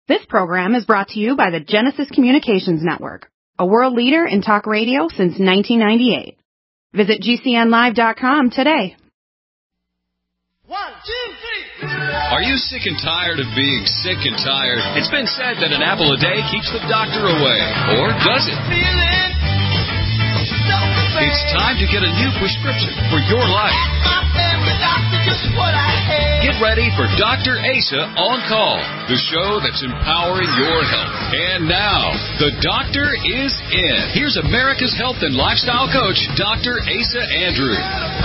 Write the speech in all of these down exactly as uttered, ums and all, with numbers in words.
This program is brought to you by the Genesis Communications Network, a world leader in talk radio since nineteen ninety-eight. Visit G C N live dot com today. One, two, three. Are you sick and tired of being sick and tired? It's been said that an apple a day keeps the doctor away. Or does it? It's time to get a new prescription for your life. Get ready for Doctor Asa On Call, the show that's empowering your health. And now, the doctor is in. Here's America's health and lifestyle coach, Doctor Asa Andrew.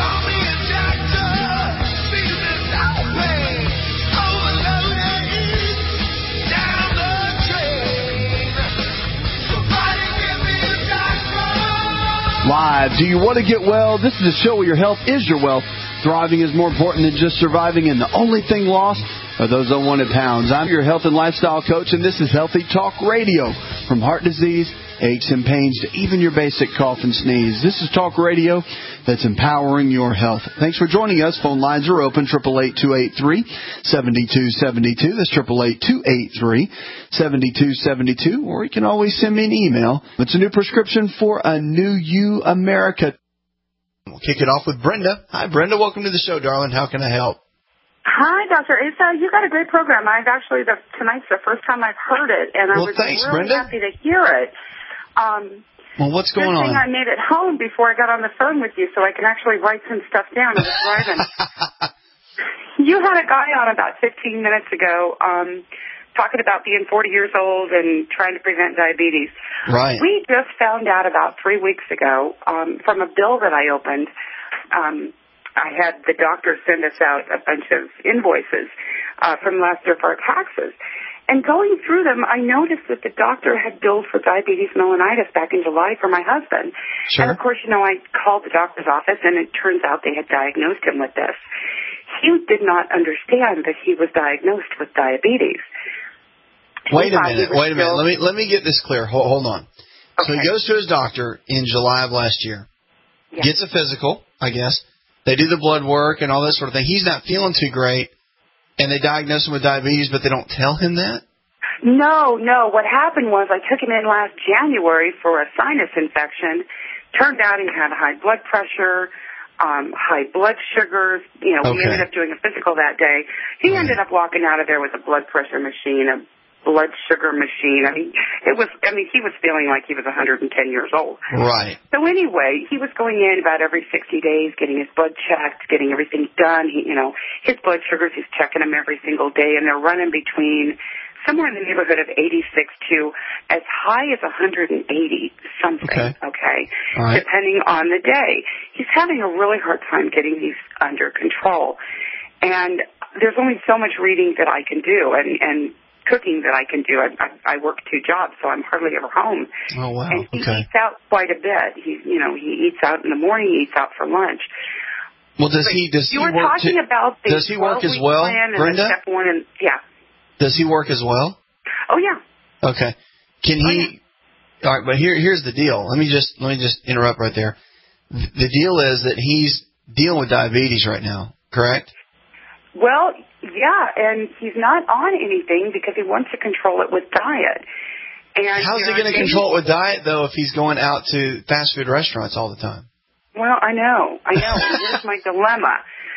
Live. Do you want to get well? This is a show where your health is your wealth. Thriving is more important than just surviving, and the only thing lost are those unwanted pounds. I'm your health and lifestyle coach, and this is Healthy Talk Radio. From heart disease, aches and pains, to even your basic cough and sneeze. This is talk radio that's empowering your health. Thanks for joining us. Phone lines are open, eight eight eight, two eight three, seven two seven two. That's eight eight eight, two eight three, seven two seven two. Or you can always send me an email. It's a new prescription for a new you, America. We'll kick it off with Brenda. Hi, Brenda. Welcome to the show, darling. How can I help? Hi, Doctor Asa. You got a great program. I've actually, the, tonight's the first time I've heard it, and I well, was thanks, really Brenda. happy to hear it. Um, well, what's going good thing on? I made it home before I got on the phone with you, so I can actually write some stuff down. I was driving. You had a guy on about fifteen minutes ago um, talking about being forty years old and trying to prevent diabetes. Right. We just found out about three weeks ago um, from a bill that I opened. Um, I had the doctor send us out a bunch of invoices uh, from last year for our taxes. And going through them, I noticed that the doctor had billed for diabetes mellitus back in July for my husband. Sure. And, of course, you know, I called the doctor's office, and it turns out they had diagnosed him with this. He did not understand that he was diagnosed with diabetes. Wait a minute. Wait a minute. Let me let me get this clear. Hold, hold on. Okay. So he goes to his doctor in July of last year, Yes. gets a physical, I guess. They do the blood work and all that sort of thing. He's not feeling too great, and they diagnose him with diabetes, but they don't tell him that? No, no. What happened was I took him in last January for a sinus infection. Turned out he had high blood pressure, um, high blood sugars. You know, we Okay. ended up doing a physical that day. He Right. ended up walking out of there with a blood pressure machine, a blood sugar machine. I mean, it was. I mean, he was feeling like he was one hundred ten years old. Right. So anyway, he was going in about every sixty days, getting his blood checked, getting everything done. He, you know, his blood sugars, he's checking them every single day, and they're running between somewhere in the neighborhood of eighty-six to as high as one hundred eighty something. Okay. Okay. All right. Depending on the day, he's having a really hard time getting these under control, and there's only so much reading that I can do, and and cooking that I can do. I, I, I work two jobs, so I'm hardly ever home. Oh, wow. And he Okay. eats out quite a bit. He, you know, he eats out in the morning. He eats out for lunch. Well, does But he does you he were work talking to, about the does he work as twelve-week well, plan and Brenda? the step one, and yeah. Does he work as well? Oh yeah. Okay. Can Oh, he? All right, but here here's the deal. Let me just let me just interrupt right there. The deal is that he's dealing with diabetes right now, correct? Well, yeah, and he's not on anything because he wants to control it with diet. And How's he you know, going to maybe- control it with diet though if he's going out to fast food restaurants all the time? Well, I know, I know. Here's my dilemma.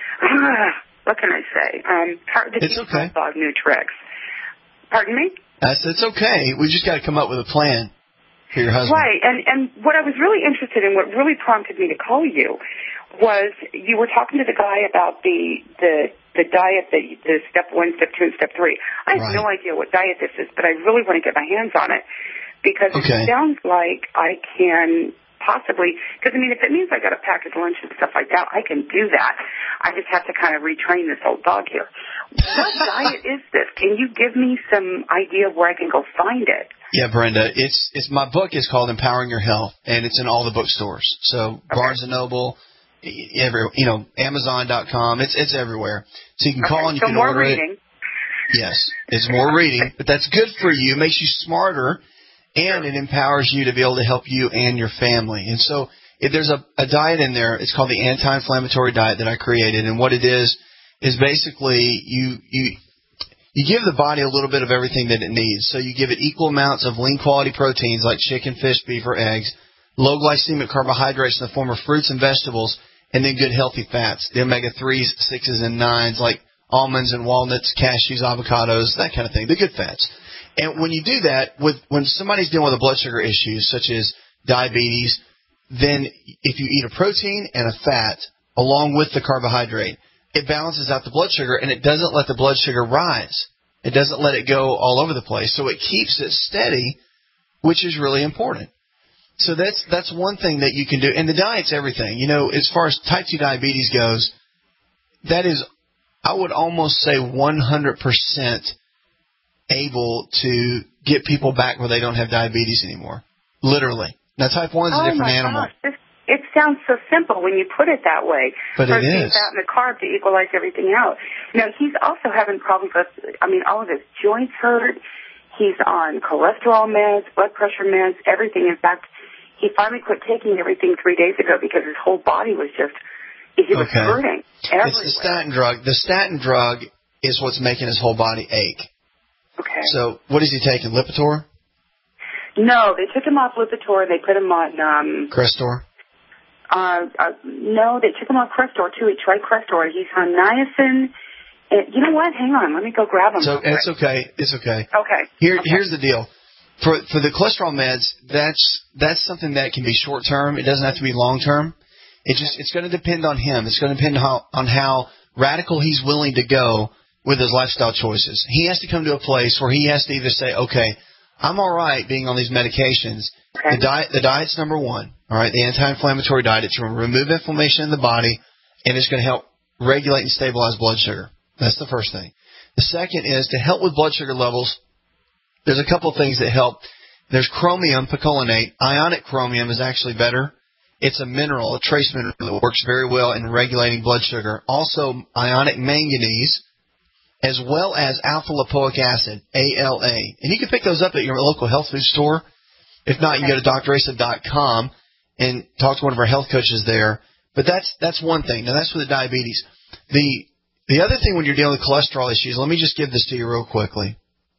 What can I say? Um, hard to It's teach okay. my dog new tricks. Pardon me? That's it's okay. We just got to come up with a plan for your husband. Right, and and what I was really interested in, what really prompted me to call you, was you were talking to the guy about the the the diet, the the step one, step two, and step three. I have Right. no idea what diet this is, but I really want to get my hands on it because Okay. it sounds like I can possibly, because I mean, if it means I got to pack his lunch and stuff like that, I can do that. I just have to kind of retrain this old dog here. What diet is this? Can you give me some idea of where I can go find it? Yeah, Brenda, it's it's my book is called Empowering Your Health, and it's in all the bookstores. So Okay. Barnes and Noble, every you know, Amazon dot com. It's it's everywhere. So you can call Okay, and you so can more order reading. it. Yes, it's more reading, but that's good for you. It makes you smarter, and it empowers you to be able to help you and your family. And so if there's a, a diet in there, it's called the anti-inflammatory diet that I created, and what it is is basically you you you give the body a little bit of everything that it needs. So you give it equal amounts of lean quality proteins like chicken, fish, beef, or eggs, low glycemic carbohydrates in the form of fruits and vegetables, and then good healthy fats, the omega threes, sixes, and nines like almonds and walnuts, cashews, avocados, that kind of thing, the good fats. And when you do that, with when somebody's dealing with a blood sugar issue such as diabetes, then if you eat a protein and a fat along with the carbohydrate, it balances out the blood sugar, and it doesn't let the blood sugar rise. It doesn't let it go all over the place. So it keeps it steady, which is really important. So that's that's one thing that you can do. And the diet's everything. You know, as far as type two diabetes goes, that is, I would almost say one hundred percent able to get people back where they don't have diabetes anymore. Literally. Now, type one is oh a different my animal. Gosh. This, it sounds so simple when you put it that way. But it Protein, is. fat, and the carb to equalize everything out. You know, he's also having problems with, I mean, all of his joints hurt. He's on cholesterol meds, blood pressure meds, everything. In fact, he finally quit taking everything three days ago because his whole body was just, he was okay. hurting everywhere. It's the statin drug. The statin drug is what's making his whole body ache. Okay. So what is he taking, Lipitor? No, they took him off Lipitor. They put him on... Um, Crestor? Uh, uh, no, they took him off Crestor, too. He tried Crestor. He's on niacin. And, you know what? Hang on. Let me go grab him. So it's okay. It's okay. Okay. Here, okay. Here's the deal. For for the cholesterol meds, that's that's something that can be short term. It doesn't have to be long term. It just it's going to depend on him. It's going to depend how, on how radical he's willing to go with his lifestyle choices. He has to come to a place where he has to either say, okay, I'm all right being on these medications. Okay. The diet, the diet's number one. All right, the anti-inflammatory diet. It's going to remove inflammation in the body, and it's going to help regulate and stabilize blood sugar. That's the first thing. The second is to help with blood sugar levels. There's a couple of things that help. There's chromium picolinate. Ionic chromium is actually better. It's a mineral, a trace mineral that works very well in regulating blood sugar. Also, ionic manganese, as well as alpha-lipoic acid, A L A. And you can pick those up at your local health food store. If not, you can go to D R asa dot com and talk to one of our health coaches there. But that's that's one thing. Now, that's for the diabetes. The the other thing when you're dealing with cholesterol issues, let me just give this to you real quickly.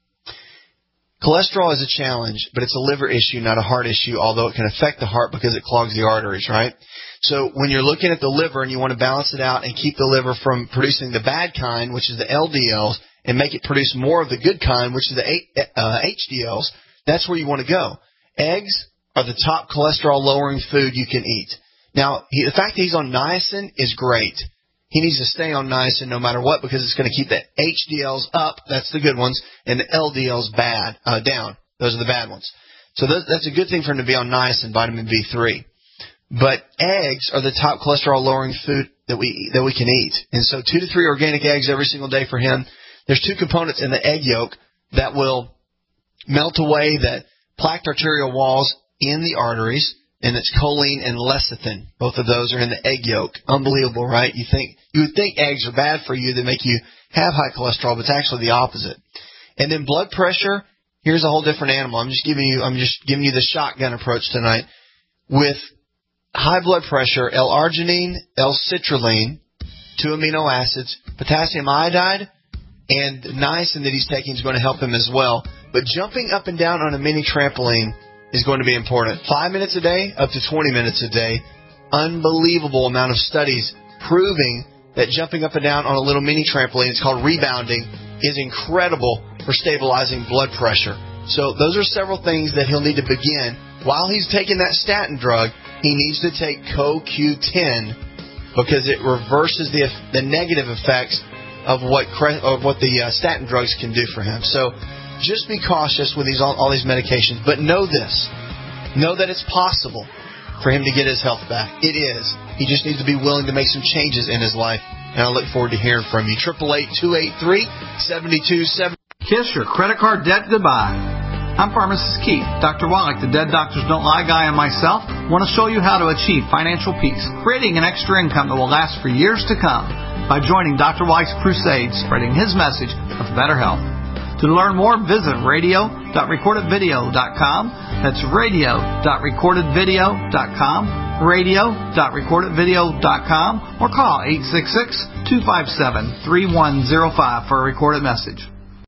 Cholesterol is a challenge, but it's a liver issue, not a heart issue, although it can affect the heart because it clogs the arteries, right? So when you're looking at the liver and you want to balance it out and keep the liver from producing the bad kind, which is the L D Ls, and make it produce more of the good kind, which is the uh, H D Ls, that's where you want to go. Eggs are the top cholesterol-lowering food you can eat. Now, he, the fact that he's on niacin is great. He needs to stay on niacin no matter what because it's going to keep the H D Ls up, that's the good ones, and the L D Ls bad, uh, down. Those are the bad ones. So those, that's a good thing for him to be on niacin, vitamin B three. But eggs are the top cholesterol-lowering food that we that we can eat. And so two to three organic eggs every single day for him. There's two components in the egg yolk that will melt away the plaqued arterial walls in the arteries, and it's choline and lecithin. Both of those are in the egg yolk. Unbelievable, right? You think you would think eggs are bad for you. They make you have high cholesterol, but it's actually the opposite. And then blood pressure. Here's a whole different animal. I'm just giving you I'm just giving you the shotgun approach tonight. With high blood pressure, L-arginine, L-citrulline, two amino acids, potassium iodide, and niacin that he's taking is going to help him as well. But jumping up and down on a mini trampoline is going to be important. Five minutes a day, up to twenty minutes a day. Unbelievable amount of studies proving that jumping up and down on a little mini trampoline, it's called rebounding, is incredible for stabilizing blood pressure. So those are several things that he'll need to begin. While he's taking that statin drug, he needs to take C O Q ten because it reverses the the negative effects of what of what the uh, statin drugs can do for him. So just be cautious with these all, all these medications. But know this. Know that it's possible for him to get his health back. It is. He just needs to be willing to make some changes in his life. And I look forward to hearing from you. eight eight eight, two eight three, seven two seven. Kiss your credit card debt goodbye. I'm Pharmacist Keith. Doctor Wallach, the Dead Doctors Don't Lie guy, and myself want to show you how to achieve financial peace, creating an extra income that will last for years to come by joining Doctor Wallach's crusade, spreading his message of better health. To learn more, visit radio dot recorded video dot com. That's radio dot recorded video dot com, radio dot recorded video dot com, or call eight six six, two five seven, three one zero five for a recorded message.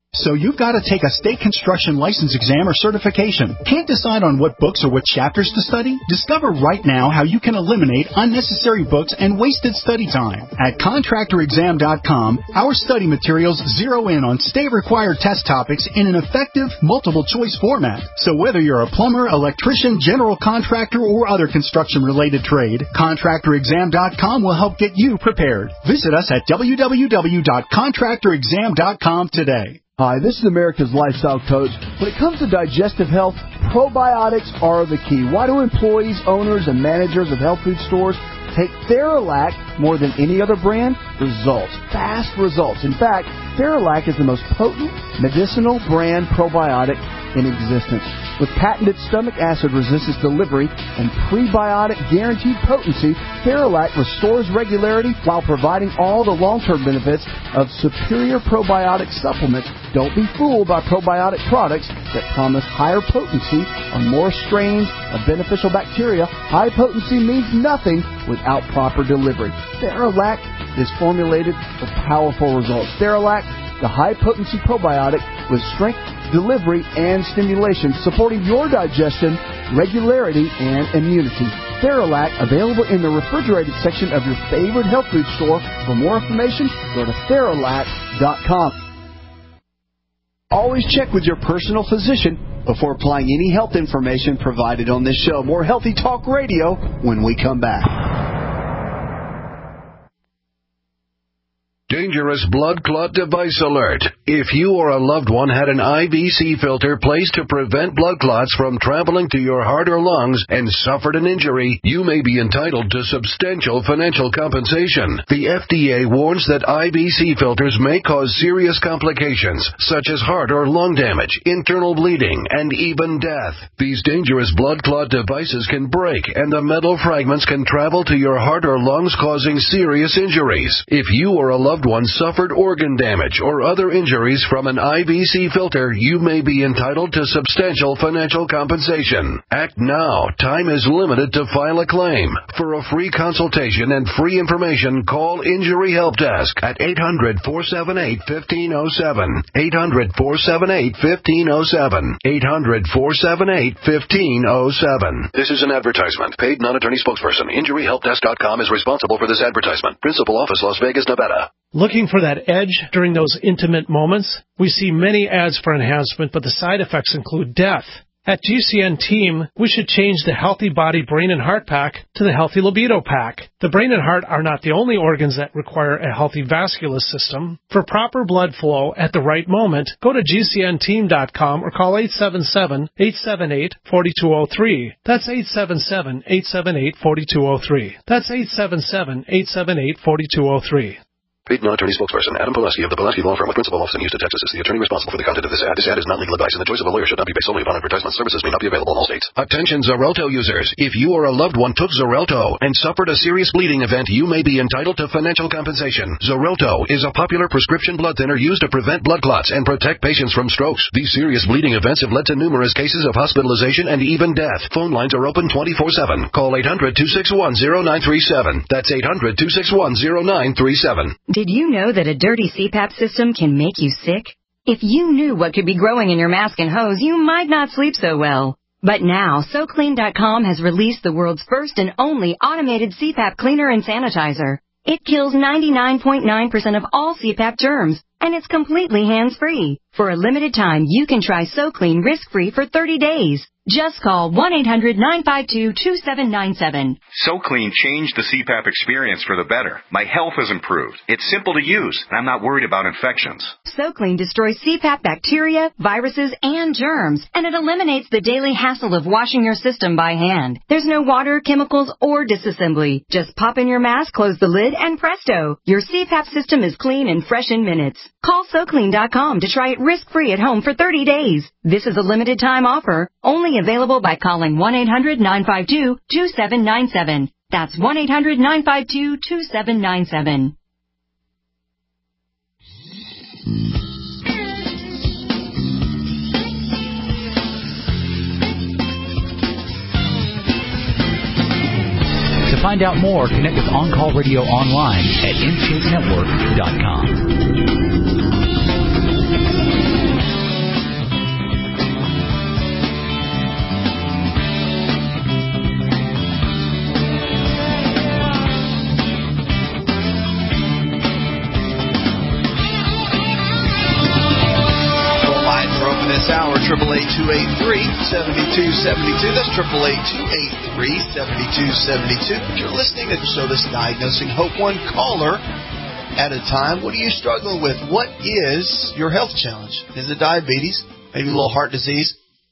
So you've got to take a state construction license exam or certification. Can't decide on what books or what chapters to study? Discover right now how you can eliminate unnecessary books and wasted study time. At contractor exam dot com, our study materials zero in on state-required test topics in an effective, multiple-choice format. So whether you're a plumber, electrician, general contractor, or other construction-related trade, contractor exam dot com will help get you prepared. Visit us at w w w dot contractor exam dot com today. Hi, this is America's Lifestyle Coach. When it comes to digestive health, probiotics are the key. Why do employees, owners, and managers of health food stores take Theralac more than any other brand? Results. Fast results. In fact, Theralac is the most potent medicinal brand probiotic in existence. With patented stomach acid resistance delivery and prebiotic guaranteed potency, Theralac restores regularity while providing all the long-term benefits of superior probiotic supplements. Don't be fooled by probiotic products that promise higher potency or more strains of beneficial bacteria. High potency means nothing without proper delivery. Theralac is formulated for powerful results. Theralac, the high-potency probiotic with strength, delivery, and stimulation, supporting your digestion, regularity, and immunity. Theralac, available in the refrigerated section of your favorite health food store. For more information, go to Theralac dot com. Always check with your personal physician before applying any health information provided on this show. More Healthy Talk Radio when we come back. Dangerous blood clot device alert. If you or a loved one had an I V C filter placed to prevent blood clots from traveling to your heart or lungs and suffered an injury, you may be entitled to substantial financial compensation. The F D A warns that I V C filters may cause serious complications, such as heart or lung damage, internal bleeding, and even death. These dangerous blood clot devices can break, and the metal fragments can travel to your heart or lungs, causing serious injuries. If you or a loved one suffered organ damage or other injuries from an I V C filter, you may be entitled to substantial financial compensation. Act now. Time is limited to file a claim. For a free consultation and free information, call Injury Help Desk at eight hundred, four seven eight, one five zero seven. eight hundred, four seven eight, one five zero seven. eight hundred, four seven eight, one five zero seven. This is an advertisement. Paid non-attorney spokesperson. Injury Help Desk dot com is responsible for this advertisement. Principal office, Las Vegas, Nevada. Looking for that edge during those intimate moments? We see many ads for enhancement, but the side effects include death. At G C N Team, we should change the Healthy Body Brain and Heart Pack to the Healthy Libido Pack. The brain and heart are not the only organs that require a healthy vascular system. For proper blood flow at the right moment, go to G C N team dot com or call eight seven seven, eight seven eight, four two zero three. That's eight seven seven, eight seven eight, four two zero three. That's eight seven seven, eight seven eight, four two zero three. Paid non-attorney spokesperson Adam Pulaski of the Pulaski Law Firm with principal office in Houston, Texas is the attorney responsible for the content of this ad. This ad is not legal advice, and the choice of a lawyer should not be based solely upon advertisement. Services may not be available in all states. Attention Xarelto users. If you or a loved one took Xarelto and suffered a serious bleeding event, you may be entitled to financial compensation. Xarelto is a popular prescription blood thinner used to prevent blood clots and protect patients from strokes. These serious bleeding events have led to numerous cases of hospitalization and even death. Phone lines are open twenty-four seven. Call eight hundred, two six one, zero nine three seven. That's eight hundred, two six one, zero nine three seven. Did you know that a dirty C PAP system can make you sick? If you knew what could be growing in your mask and hose, you might not sleep so well. But now, So Clean dot com has released the world's first and only automated C PAP cleaner and sanitizer. It kills ninety-nine point nine percent of all C PAP germs, and it's completely hands-free. For a limited time, you can try So Clean risk-free for thirty days. Just call one eight hundred, nine five two, two seven nine seven. So Clean changed the C PAP experience for the better. My health has improved. It's simple to use, and I'm not worried about infections. So Clean destroys C PAP bacteria, viruses, and germs, and it eliminates the daily hassle of washing your system by hand. There's no water, chemicals, or disassembly. Just pop in your mask, close the lid, and presto! Your C PAP system is clean and fresh in minutes. Call So Clean dot com to try it risk-free at home for thirty days. This is a limited time offer, only available by calling one eight hundred, nine five two, two seven nine seven. That's one eight hundred, nine five two, two seven nine seven. To find out more, connect with On Call Radio online at in shape network dot com. this hour, eight eight eight, two eight three, seven two seven two. That's eight eight eight, two eight three, seven two seven two. You're listening to the show that's diagnosing hope one caller at a time. What are you struggling with? What is your health challenge? Is it diabetes? Maybe a little heart disease?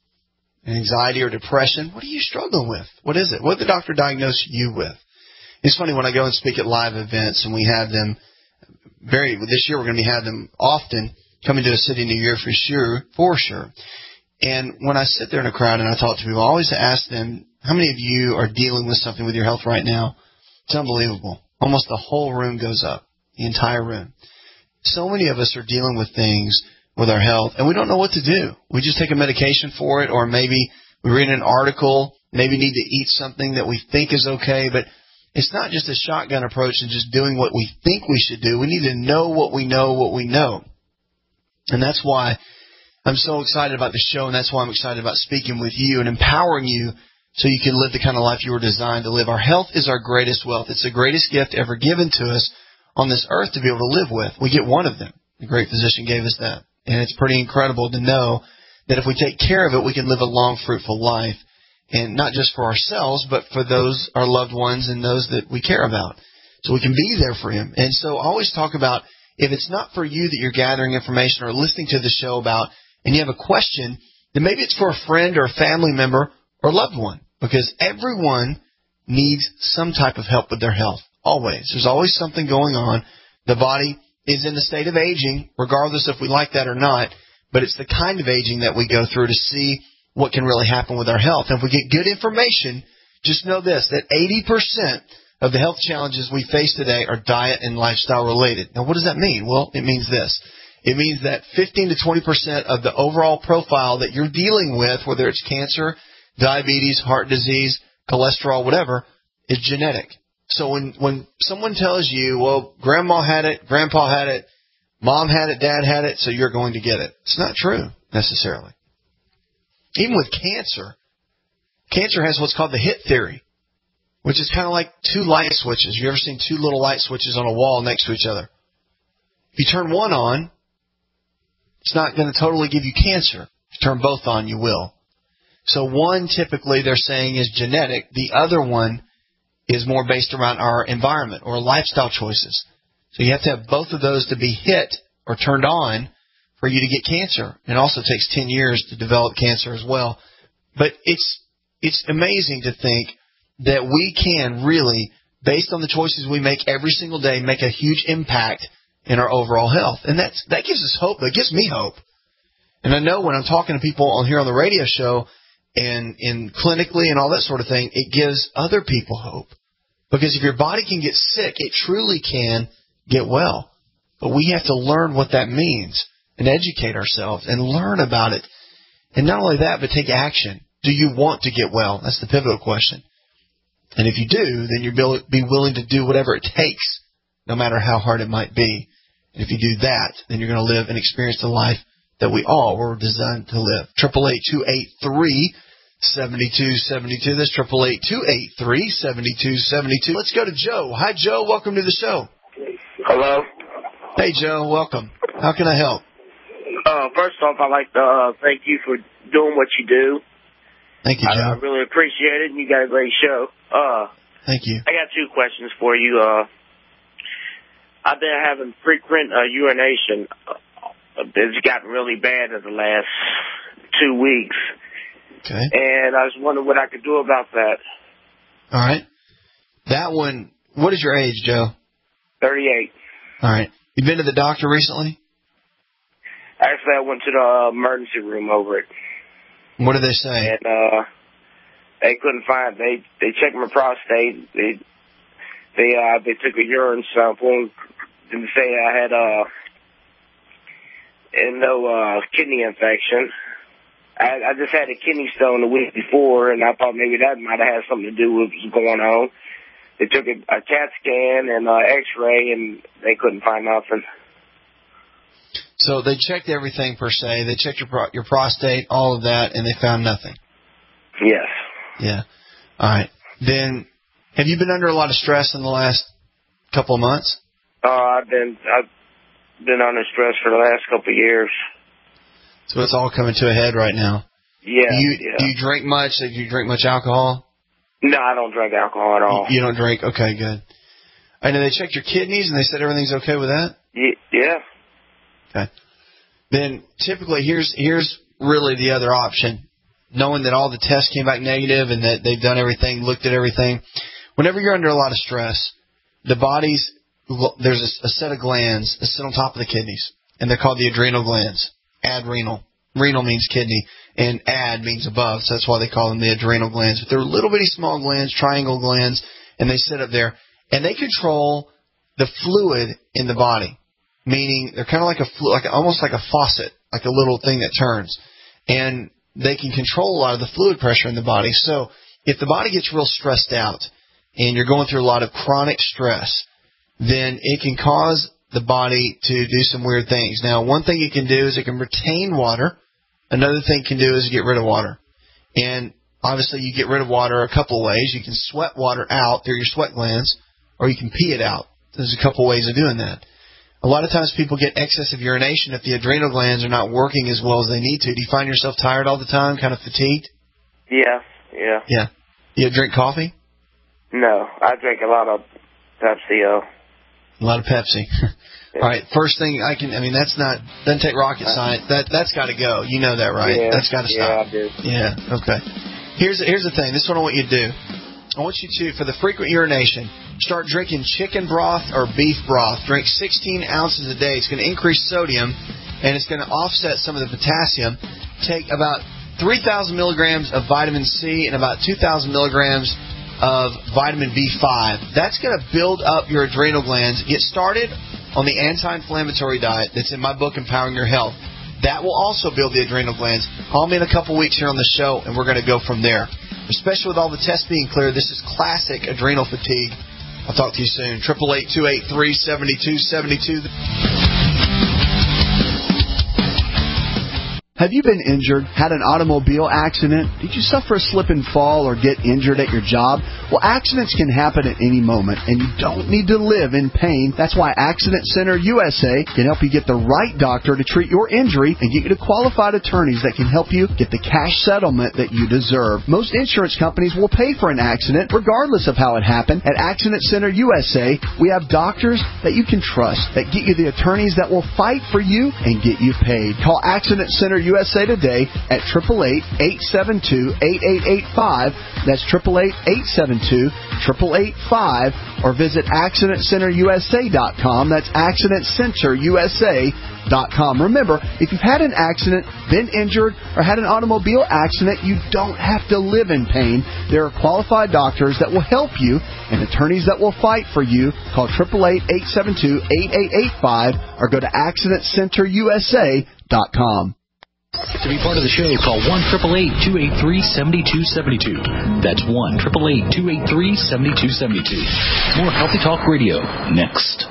Anxiety or depression? What are you struggling with? What is it? What did the doctor diagnose you with? It's funny when I go and speak at live events, and we have them very, this year we're going to be having them often coming to a city near year for sure, for sure. And when I sit there in a crowd and I talk to people, I always ask them, how many of you are dealing with something with your health right now? It's unbelievable. Almost the whole room goes up, the entire room. So many of us are dealing with things with our health, and we don't know what to do. We just take a medication for it, or maybe we read an article, maybe need to eat something that we think is okay, but it's not just a shotgun approach and just doing what we think we should do. We need to know what we know, what we know. And that's why I'm so excited about the show, and that's why I'm excited about speaking with you and empowering you so you can live the kind of life you were designed to live. Our health is our greatest wealth. It's the greatest gift ever given to us on this earth to be able to live with. We get one of them. The great physician gave us that. And it's pretty incredible to know that if we take care of it, we can live a long, fruitful life. And not just for ourselves, but for those, our loved ones, and those that we care about. So we can be there for him. And so I always talk about, if it's not for you that you're gathering information or listening to the show about, and you have a question, then maybe it's for a friend or a family member or loved one. Because everyone needs some type of help with their health. Always. There's always something going on. The body is in a state of aging, regardless if we like that or not, but it's the kind of aging that we go through to see what can really happen with our health. And if we get good information, just know this, that eighty percent of the health challenges we face today are diet and lifestyle related. Now, what does that mean? Well, it means this. It means that fifteen to twenty percent of the overall profile that you're dealing with, whether it's cancer, diabetes, heart disease, cholesterol, whatever, is genetic. So when, when someone tells you, well, grandma had it, grandpa had it, mom had it, dad had it, so you're going to get it. It's not true, necessarily. Even with cancer, cancer has what's called the hit theory, which is kind of like two light switches. You ever seen two little light switches on a wall next to each other? If you turn one on, it's not going to totally give you cancer. If you turn both on, you will. So one typically they're saying is genetic. The other one is more based around our environment or lifestyle choices. So you have to have both of those to be hit or turned on for you to get cancer. It also takes ten years to develop cancer as well. But it's it's amazing to think that we can really, based on the choices we make every single day, make a huge impact in our overall health. And that's, that gives us hope. That gives me hope. And I know when I'm talking to people on here on the radio show and in clinically and all that sort of thing, it gives other people hope. Because if your body can get sick, it truly can get well. But we have to learn what that means and educate ourselves and learn about it. And not only that, but take action. Do you want to get well? That's the pivotal question. And if you do, then you'll be willing to do whatever it takes, no matter how hard it might be. And if you do that, then you're going to live and experience the life that we all were designed to live. eight eight eight, two eight three, seven two seven two. That's eight eight eight, two eight three, seven two seven two. Let's go to Joe. Hi, Joe. Welcome to the show. Hello. Hey, Joe. Welcome. How can I help? Uh, first off, I'd like to uh, thank you for doing what you do. Thank you, Joe. I, I really appreciate it, and you got a great show. Uh, Thank you. I got two questions for you. Uh, I've been having frequent uh, urination. Uh, it's gotten really bad in the last two weeks. Okay. And I was wondering what I could do about that. All right. That one, what is your age, Joe? thirty-eight. All right. You been to the doctor recently? Actually, I went to the emergency room over it. What did they say? And uh, they couldn't find. They they checked my prostate. They they uh they took a urine sample and say I had uh and no uh kidney infection. I, I just had a kidney stone the week before, and I thought maybe that might have had something to do with what was going on. They took a, a CAT scan and uh, X-ray, and they couldn't find nothing. So they checked everything per se. They checked your pro- your prostate, all of that, and they found nothing. Yes. Yeah. All right. Then, have you been under a lot of stress in the last couple of months? Uh, I've been I've been under stress for the last couple of years. So it's all coming to a head right now. Yeah. Do you, yeah. do you drink much? Do you drink much alcohol? No, I don't drink alcohol at all. You, you don't drink? Okay, good. I know they checked your kidneys and they said everything's okay with that? Yeah. Okay. Then typically here's here's really the other option. Knowing that all the tests came back negative and that they've done everything, looked at everything. Whenever you're under a lot of stress, the body's, there's a, a set of glands that sit on top of the kidneys, and they're called the adrenal glands. Adrenal. Renal means kidney, and ad means above, so that's why they call them the adrenal glands. But they're little bitty small glands, triangle glands, and they sit up there, and they control the fluid in the body, meaning they're kind of like a flu, like almost like a faucet, like a little thing that turns, and they can control a lot of the fluid pressure in the body. So if the body gets real stressed out and you're going through a lot of chronic stress, then it can cause the body to do some weird things. Now, one thing it can do is it can retain water. Another thing it can do is get rid of water. And obviously you get rid of water a couple of ways. You can sweat water out through your sweat glands, or you can pee it out. There's a couple ways of doing that. A lot of times people get excessive urination if the adrenal glands are not working as well as they need to. Do you find yourself tired all the time, kind of fatigued? Yeah, yeah. Yeah. You drink coffee? No, I drink a lot of Pepsi. Uh, a lot of Pepsi. Yeah. All right, first thing I can, I mean, that's not, doesn't take rocket science. That, that's got to go. You know that, right? Yeah, that's got to stop. Yeah, I do. Yeah, okay. Here's, here's the thing. This is what I want you to do. I want you to, for the frequent urination, start drinking chicken broth or beef broth. Drink sixteen ounces a day. It's going to increase sodium, and it's going to offset some of the potassium. Take about three thousand milligrams of vitamin C and about two thousand milligrams of vitamin B five. That's going to build up your adrenal glands. Get started on the anti-inflammatory diet that's in my book, Empowering Your Health. That will also build the adrenal glands. Call me in a couple weeks here on the show, and we're going to go from there. Especially with all the tests being clear, this is classic adrenal fatigue. I'll talk to you soon. eight eight eight, two eight three, seven two seven two. Have you been injured, had an automobile accident? Did you suffer a slip and fall or get injured at your job? Well, accidents can happen at any moment, and you don't need to live in pain. That's why Accident Center U S A can help you get the right doctor to treat your injury and get you to qualified attorneys that can help you get the cash settlement that you deserve. Most insurance companies will pay for an accident regardless of how it happened. At Accident Center U S A, we have doctors that you can trust, that get you the attorneys that will fight for you and get you paid. Call Accident Center U S A today at eight eight eight, eight seven two, eight eight eight five. That's eight eight eight, eight seven two, eight eight eight five. Or visit accident center U S A dot com. That's accident center U S A dot com. Remember, if you've had an accident, been injured, or had an automobile accident, you don't have to live in pain. There are qualified doctors that will help you and attorneys that will fight for you. Call eight eight eight, eight seven two, eight eight eight five or go to accident center U S A dot com. To be part of the show, call one eight eight eight, two eight three, seven two seven two. That's one eight eight eight, two eight three, seven two seven two. More Healthy Talk Radio next.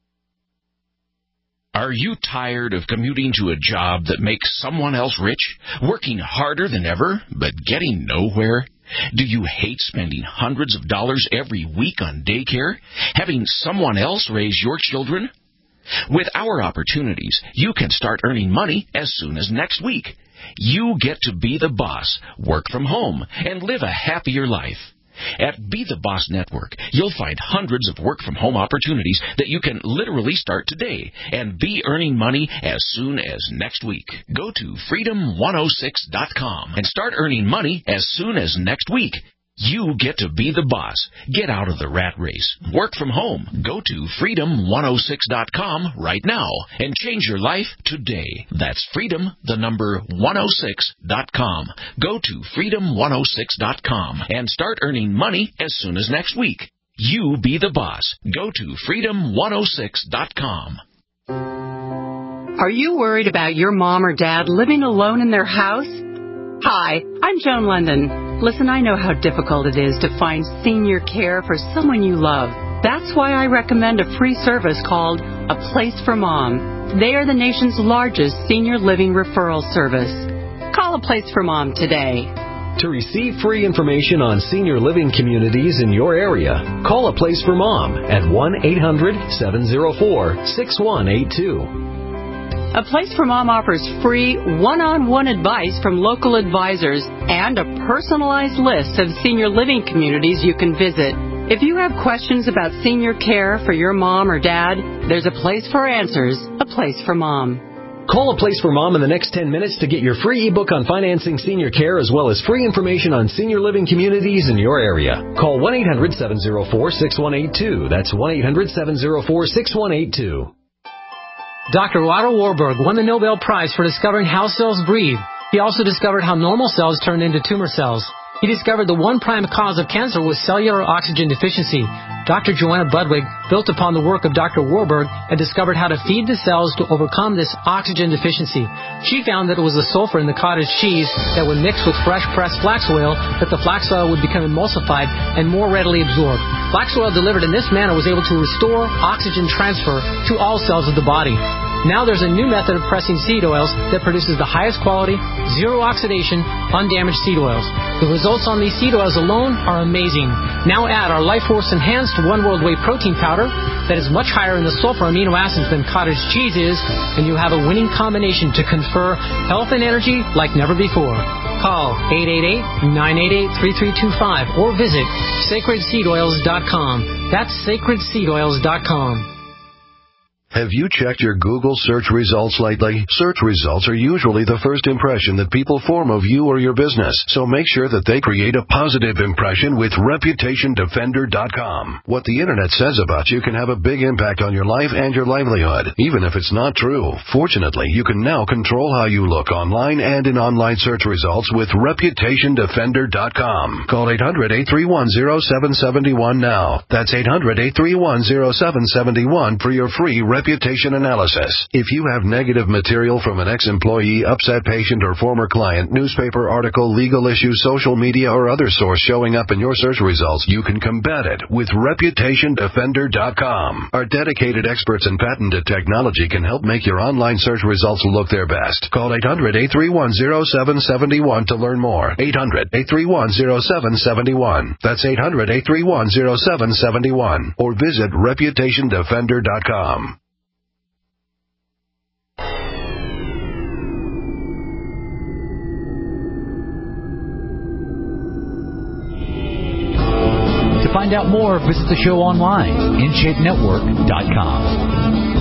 Are you tired of commuting to a job that makes someone else rich, working harder than ever, but getting nowhere? Do you hate spending hundreds of dollars every week on daycare, having someone else raise your children? With our opportunities, you can start earning money as soon as next week. You get to be the boss, work from home, and live a happier life. At Be the Boss Network, you'll find hundreds of work-from-home opportunities that you can literally start today and be earning money as soon as next week. Go to freedom one oh six dot com and start earning money as soon as next week. You get to be the boss. Get out of the rat race. Work from home. Go to freedom one oh six dot com right now and change your life today. That's freedom, the number one oh six dot com. Go to freedom one oh six dot com and start earning money as soon as next week. You be the boss. Go to freedom one oh six dot com. Are you worried about your mom or dad living alone in their house? Hi, I'm Joan London. Listen, I know how difficult it is to find senior care for someone you love. That's why I recommend a free service called A Place for Mom. They are the nation's largest senior living referral service. Call A Place for Mom today. To receive free information on senior living communities in your area, call A Place for Mom at one eight hundred, seven oh four, six one eight two. A Place for Mom offers free one-on-one advice from local advisors and a personalized list of senior living communities you can visit. If you have questions about senior care for your mom or dad, there's a place for answers, A Place for Mom. Call A Place for Mom in the next ten minutes to get your free ebook on financing senior care as well as free information on senior living communities in your area. Call one eight hundred seven oh four six one eight two. That's one eight hundred seven oh four six one eight two. Doctor Otto Warburg won the Nobel Prize for discovering how cells breathe. He also discovered how normal cells turn into tumor cells. He discovered the one prime cause of cancer was cellular oxygen deficiency. Doctor Joanna Budwig built upon the work of Doctor Warburg and discovered how to feed the cells to overcome this oxygen deficiency. She found that it was the sulfur in the cottage cheese that when mixed with fresh pressed flax oil, that the flax oil would become emulsified and more readily absorbed. Flax oil delivered in this manner was able to restore oxygen transfer to all cells of the body. Now there's a new method of pressing seed oils that produces the highest quality, zero oxidation, undamaged seed oils. The results on these seed oils alone are amazing. Now add our Life Force Enhanced One World Whey Protein Powder that is much higher in the sulfur amino acids than cottage cheese is, and you have a winning combination to confer health and energy like never before. Call eight eight eight, nine eight eight, three three two five or visit sacred seed oils dot com. That's sacred seed oils dot com. Have you checked your Google search results lately? Search results are usually the first impression that people form of you or your business, so make sure that they create a positive impression with reputation defender dot com. What the Internet says about you can have a big impact on your life and your livelihood, even if it's not true. Fortunately, you can now control how you look online and in online search results with reputation defender dot com. Call eight hundred, eight three one, zero seven seven one now. That's eight hundred, eight three one, zero seven seven one for your free reputation analysis. If you have negative material from an ex-employee, upset patient, or former client, newspaper article, legal issue, social media, or other source showing up in your search results, you can combat it with reputation defender dot com. Our dedicated experts in patented technology can help make your online search results look their best. Call eight hundred, eight three one, zero seven seven one to learn more. eight hundred, eight three one, zero seven seven one. That's eight hundred, eight three one, zero seven seven one. Or visit reputation defender dot com. To find out more, visit the show online, in shape network dot com.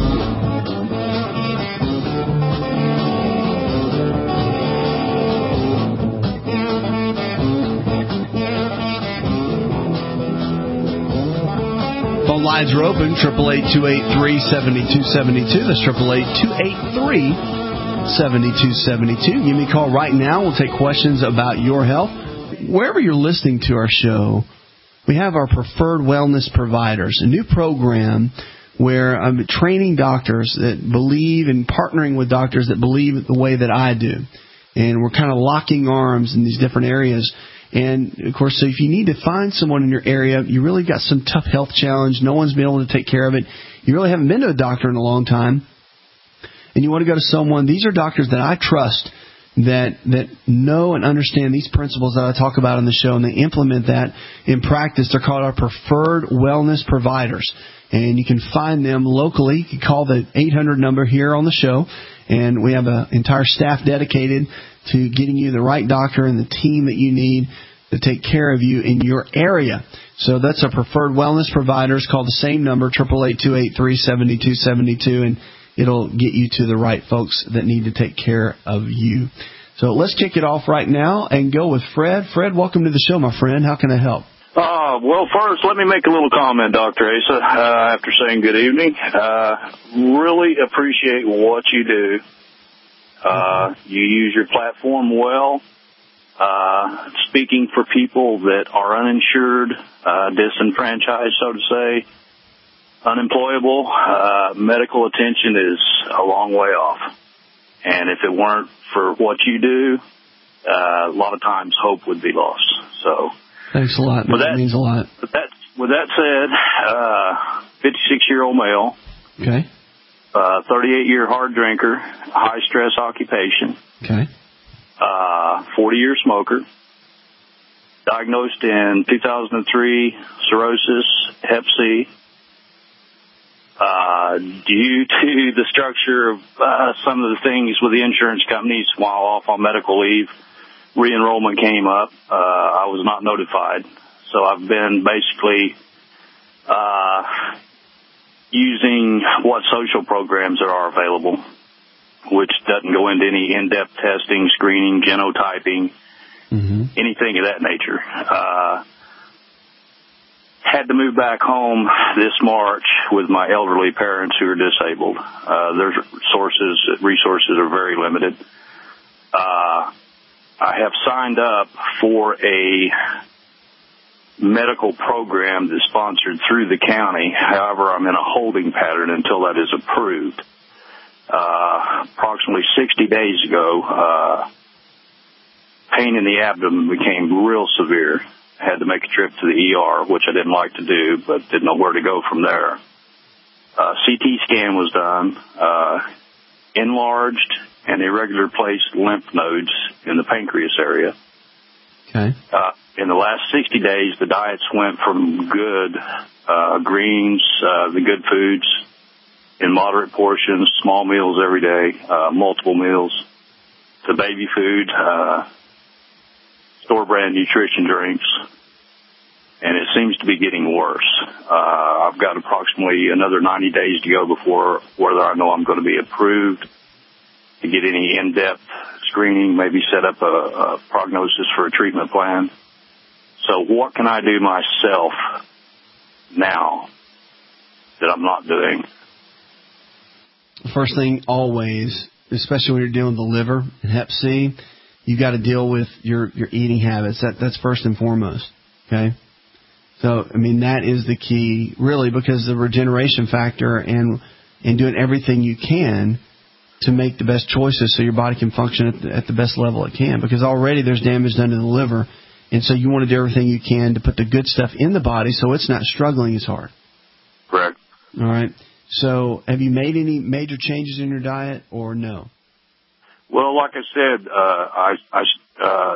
Phone lines are open, eight eight eight, two eight three, seven two seven two. That's eight eight eight, two eight three, seven two seven two. Give me a call right now. We'll take questions about your health. Wherever you're listening to our show, we have our Preferred Wellness Providers, a new program where I'm training doctors that believe in partnering with doctors that believe the way that I do. And we're kind of locking arms in these different areas. And, of course, so if you need to find someone in your area, you really got some tough health challenge, no one's been able to take care of it, you really haven't been to a doctor in a long time, and you want to go to someone, these are doctors that I trust that that know and understand these principles that I talk about on the show, and they implement that in practice. They're called our Preferred Wellness Providers, and you can find them locally. You can call the eight hundred number here on the show, and we have an entire staff dedicated to getting you the right doctor and the team that you need to take care of you in your area. So that's our Preferred Wellness Providers. Call the same number, eight eight eight, two eight three, seven two seven two, and it'll get you to the right folks that need to take care of you. So let's kick it off right now and go with Fred. Fred, welcome to the show, my friend. How can I help? Uh, well, first, let me make a little comment, Doctor Asa, uh, after saying good evening. Uh, really appreciate what you do. Uh, you use your platform well, uh, speaking for people that are uninsured, uh, disenfranchised, so to say, unemployable. Uh, medical attention is a long way off. And if it weren't for what you do, uh, a lot of times hope would be lost. So, thanks a lot. That means a lot. With that, with that said, uh, fifty-six-year-old male. Okay. Uh, thirty-eight-year hard drinker, high-stress occupation. Okay. Uh, forty-year smoker. Diagnosed in two thousand three, cirrhosis, hep C. uh, due to the structure of uh, some of the things with the insurance companies while off on medical leave, re-enrollment came up. Uh, I was not notified. So I've been basically uh, using what social programs there are available, which doesn't go into any in-depth testing, screening, genotyping, mm-hmm. anything of that nature. Uh, had to move back home this March with my elderly parents who are disabled. Uh, their sources, resources are very limited. Uh, I have signed up for a medical program that's sponsored through the county. However, I'm in a holding pattern until that is approved. Uh, approximately sixty days ago, uh, pain in the abdomen became real severe. Had to make a trip to the E R, which I didn't like to do, but didn't know where to go from there. Uh, C T scan was done, uh, enlarged and irregular placed lymph nodes in the pancreas area. Okay. Uh, in the last sixty days, the diets went from good, uh, greens, uh, the good foods in moderate portions, small meals every day, uh, multiple meals, to baby food, uh, store brand nutrition drinks, and it seems to be getting worse. Uh, I've got approximately another ninety days to go before whether I know I'm going to be approved to get any in-depth screening, maybe set up a, a prognosis for a treatment plan. So what can I do myself now that I'm not doing? First thing always, especially when you're dealing with the liver and hep C, you got to deal with your, your eating habits. That that's first and foremost. Okay. So, I mean, that is the key, really, because the regeneration factor and and doing everything you can to make the best choices so your body can function at the, at the best level it can. Because already there's damage done to the liver, and so you want to do everything you can to put the good stuff in the body so it's not struggling as hard. Correct. All right. So, have you made any major changes in your diet, or no? Well, like I said, uh, I, I uh,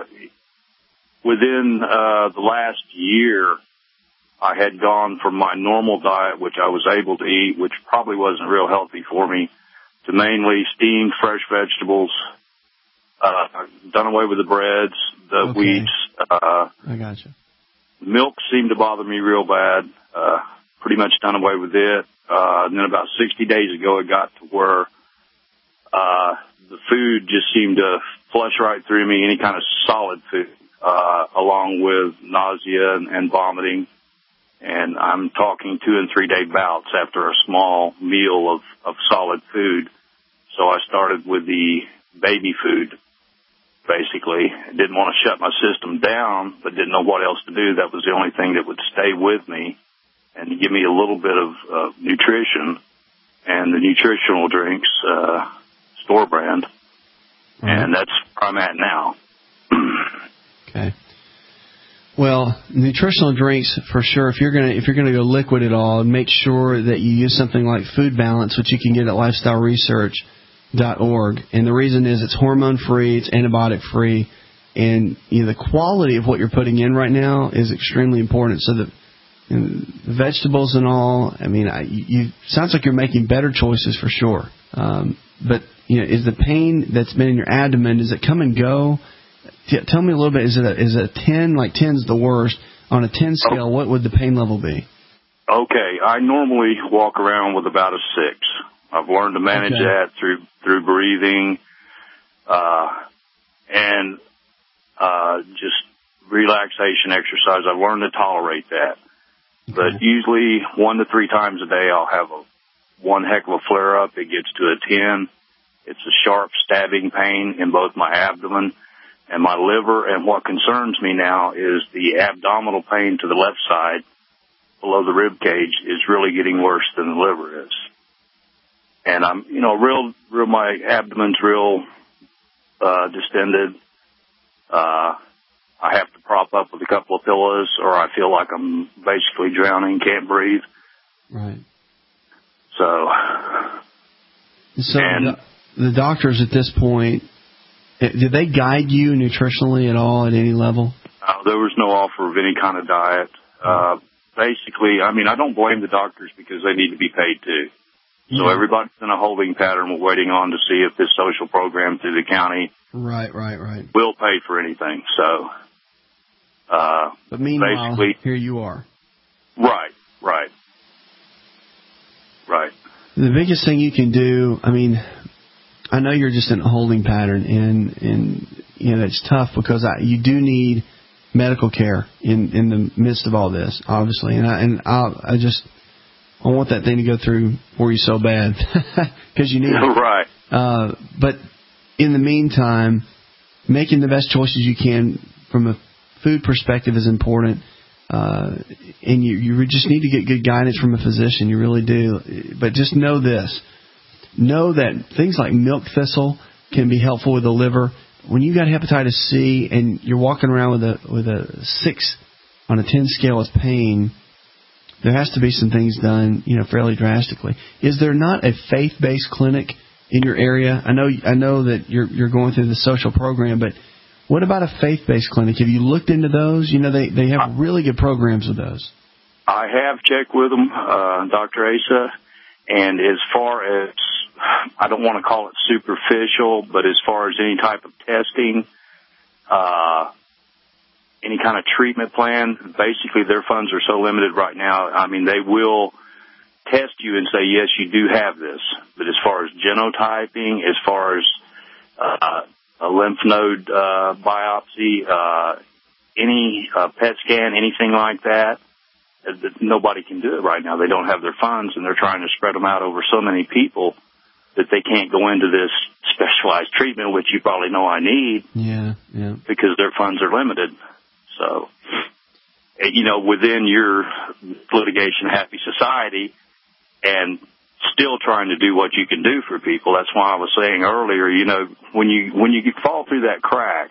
within uh, the last year, I had gone from my normal diet, which I was able to eat, which probably wasn't real healthy for me, to mainly steamed fresh vegetables, uh, done away with the breads, the okay. wheats. Uh, I gotcha. Milk seemed to bother me real bad. Uh, pretty much done away with it. Uh, and then about sixty days ago, it got to where uh, the food just seemed to flush right through me, any kind of solid food, uh, along with nausea and, and vomiting. And I'm talking two and three day bouts after a small meal of, of solid food. So I started with the baby food, basically. Didn't want to shut my system down, but didn't know what else to do. That was the only thing that would stay with me and give me a little bit of uh, nutrition. And the nutritional drinks, uh, store brand. Mm-hmm. And that's where I'm at now. Okay. Well, nutritional drinks for sure. If you're gonna if you're gonna go liquid at all, make sure that you use something like Food Balance, which you can get at lifestyle research dot org. And the reason is it's hormone free, it's antibiotic free, and you know, the quality of what you're putting in right now is extremely important. So the, you know, the vegetables and all. I mean, I, you sounds like you're making better choices for sure. Um, but you know, is the pain that's been in your abdomen, does it come and go? Tell me a little bit. Is it a, is it a ten? Like ten's the worst. On a ten scale, what would the pain level be? Okay, I normally walk around with about a six. I've learned to manage okay. that through through breathing, uh, and uh, just relaxation exercise. I've learned to tolerate that. Okay. But usually, one to three times a day, I'll have a one heck of a flare up. It gets to a ten. It's a sharp stabbing pain in both my abdomen and my liver, and what concerns me now is the abdominal pain to the left side below the rib cage is really getting worse than the liver is. And I'm, you know, real, real, my abdomen's real, uh, distended. Uh, I have to prop up with a couple of pillows or I feel like I'm basically drowning, can't breathe. Right. So. So and, the, the doctors at this point, did they guide you nutritionally at all at any level? Uh, there was no offer of any kind of diet. Uh, basically, I mean, I don't blame the doctors because they need to be paid too. So everybody's in a holding pattern. We're waiting on to see if this social program through the county Right, right, right. will pay for anything. So, uh, but meanwhile, basically, here you are. Right, right, right. The biggest thing you can do, I mean, I know you're just in a holding pattern, and, and you know, it's tough because I, you do need medical care in, in the midst of all this, obviously. And I, and I, I just, I want that thing to go through for you so bad because you need it. Right. Uh, but in the meantime, making the best choices you can from a food perspective is important. Uh, and you, you just need to get good guidance from a physician. You really do. But just know this. Know that things like milk thistle can be helpful with the liver. When you got hepatitis C and you're walking around with a with a six on a ten scale with pain, there has to be some things done, you know, fairly drastically. Is there not a faith-based clinic in your area? I know I know that you're you're going through the social program, but what about a faith-based clinic? Have you looked into those? You know, they they have really good programs with those. I have checked with them, uh, Doctor Asa, and as far as, I don't want to call it superficial, but as far as any type of testing, uh, any kind of treatment plan, basically their funds are so limited right now. I mean, they will test you and say, yes, you do have this. But as far as genotyping, as far as uh, a lymph node uh, biopsy, uh, any uh, P E T scan, anything like that, nobody can do it right now. They don't have their funds, and they're trying to spread them out over so many people that they can't go into this specialized treatment, which you probably know I need. Yeah, yeah. Because their funds are limited. So, you know, within your litigation happy society and still trying to do what you can do for people. That's why I was saying earlier, you know, when you, when you fall through that crack,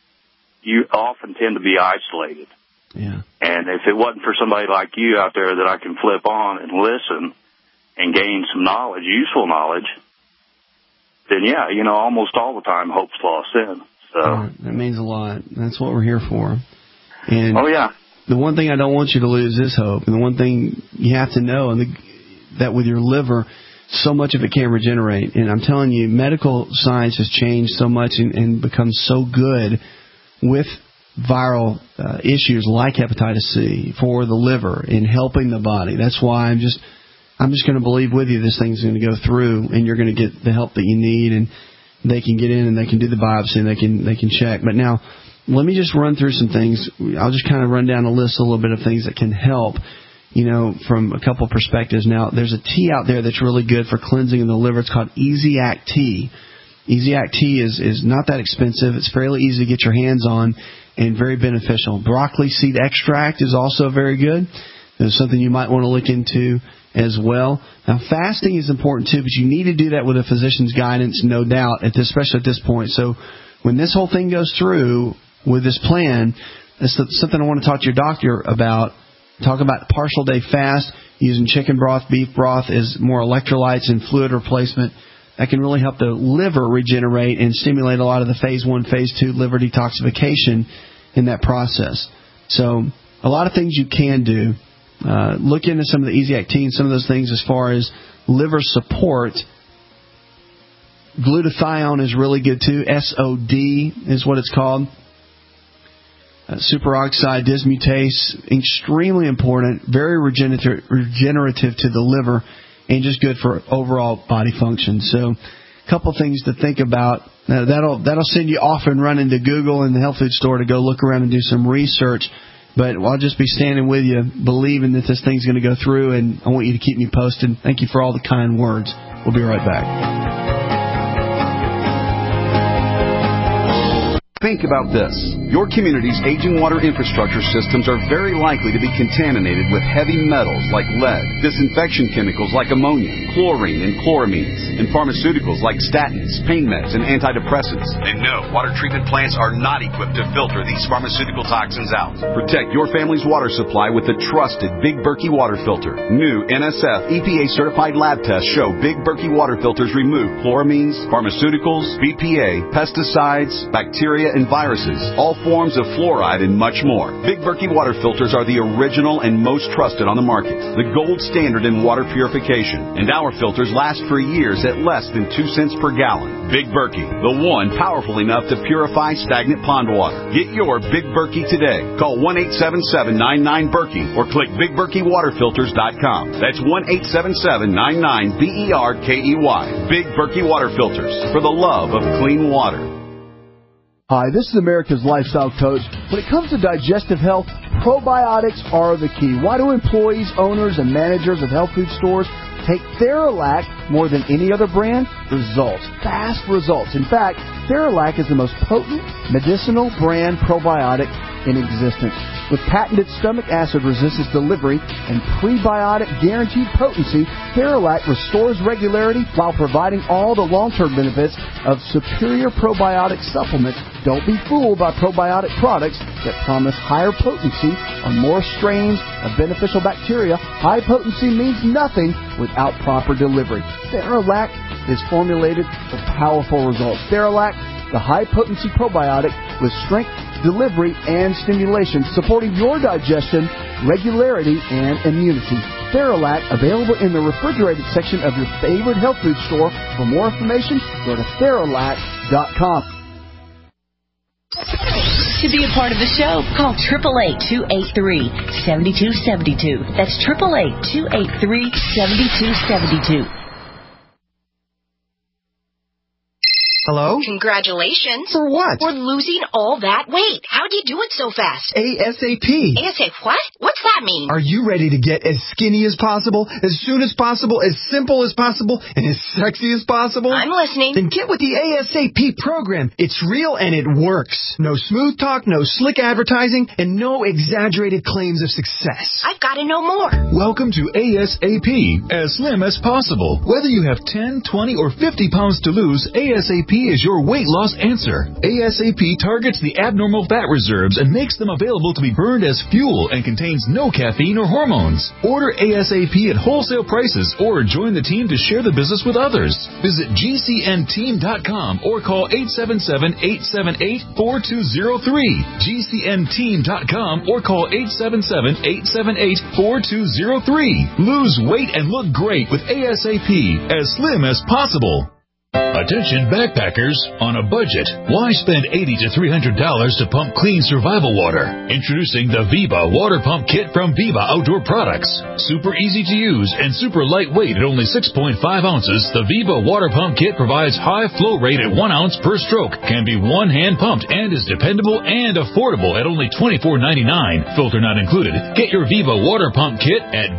you often tend to be isolated. Yeah. And if it wasn't for somebody like you out there that I can flip on and listen and gain some knowledge, useful knowledge, then yeah, you know, almost all the time hope's lost in. So yeah, that means a lot. That's what we're here for. And oh yeah. The one thing I don't want you to lose is hope. And the one thing you have to know, and the, that with your liver, so much of it can regenerate. And I'm telling you, medical science has changed so much and, and become so good with viral uh, issues like hepatitis C for the liver in helping the body. That's why I'm just I'm just going to believe with you this thing's going to go through and you're going to get the help that you need, and they can get in and they can do the biopsy and they can they can check. But now let me just run through some things. I'll just kind of run down a list a little bit of things that can help, you know, from a couple of perspectives. Now, there's a tea out there that's really good for cleansing of the liver. It's called Easy-Act Tea. Easy-Act Tea is, is not that expensive. It's fairly easy to get your hands on and very beneficial. Broccoli seed extract is also very good. It's something you might want to look into as well. Now, fasting is important too, but you need to do that with a physician's guidance, no doubt, at this, especially at this point. So when this whole thing goes through with this plan, it's something I want to talk to your doctor about. Talk about partial day fast, using chicken broth, beef broth as more electrolytes and fluid replacement. That can really help the liver regenerate and stimulate a lot of the phase one, phase two liver detoxification in that process. So a lot of things you can do. Uh, look into some of the Easy-Act Tea and some of those things as far as liver support. Glutathione is really good too. S O D is what it's called. Uh, superoxide dismutase, extremely important, very regenerative, regenerative to the liver, and just good for overall body function. So a couple things to think about. Now, that'll that'll send you off and running to Google and the health food store to go look around and do some research. But I'll just be standing with you, believing that this thing's going to go through, and I want you to keep me posted. Thank you for all the kind words. We'll be right back. Think about this. Your community's aging water infrastructure systems are very likely to be contaminated with heavy metals like lead, disinfection chemicals like ammonia, chlorine and chloramines, and pharmaceuticals like statins, pain meds, and antidepressants. And no, water treatment plants are not equipped to filter these pharmaceutical toxins out. Protect your family's water supply with the trusted Big Berkey water filter. New N S F E P A-certified lab tests show Big Berkey water filters remove chloramines, pharmaceuticals, B P A, pesticides, bacteria, bacteria and viruses, all forms of fluoride, and much more. Big Berkey water filters are the original and most trusted on the market, the gold standard in water purification, and our filters last for years at less than two cents per gallon. Big Berkey, the one powerful enough to purify stagnant pond water. Get your Big Berkey today. Call one eight seven seven, nine nine, Berkey or click big berkey water filters dot com. That's one eight seven seven, nine nine, B E R K E Y. Big Berkey Water Filters, for the love of clean water. Hi, this is America's Lifestyle Coach. When it comes to digestive health, probiotics are the key. Why do employees, owners, and managers of health food stores take Theralac more than any other brand? Results. Fast results. In fact, Theralac is the most potent medicinal brand probiotic in existence. With patented stomach acid resistance delivery and prebiotic guaranteed potency, Theralac restores regularity while providing all the long-term benefits of superior probiotic supplements. Don't be fooled by probiotic products that promise higher potency on more strains of beneficial bacteria. High potency means nothing without proper delivery. Theralac is formulated for powerful results. Theralac, the high-potency probiotic with strength, delivery, and stimulation, supporting your digestion, regularity, and immunity. Theralac, available in the refrigerated section of your favorite health food store. For more information, go to Theralac dot com. To be a part of the show, call eight eight eight, two eight three, seven two seven two. That's eight eight eight, two eight three, seven two seven two. Hello? Congratulations. For what? For losing all that weight. How'd you do it so fast? ASAP. ASAP what? What's that mean? Are you ready to get as skinny as possible, as soon as possible, as simple as possible, and as sexy as possible? I'm listening. Then get with the ASAP program. It's real and it works. No smooth talk, no slick advertising, and no exaggerated claims of success. I've got to know more. Welcome to ASAP, as slim as possible. Whether you have ten, twenty, or fifty pounds to lose, ASAP is your weight loss answer. ASAP targets the abnormal fat reserves and makes them available to be burned as fuel and contains no caffeine or hormones. Order ASAP at wholesale prices or join the team to share the business with others. Visit G C N team dot com or call eight seven seven, eight seven eight, four two zero three. G C N team dot com or call eight seven seven, eight seven eight, four two zero three. Lose weight and look great with ASAP, as slim as possible. Attention backpackers on a budget. Why spend eighty to three hundred dollars to pump clean survival water? Introducing the Viva Water Pump Kit from Viva Outdoor Products. Super easy to use and super lightweight at only six point five ounces, the Viva Water Pump Kit provides high flow rate at one ounce per stroke, can be one hand pumped, and is dependable and affordable at only twenty-four ninety-nine. Filter not included. Get your Viva Water Pump Kit at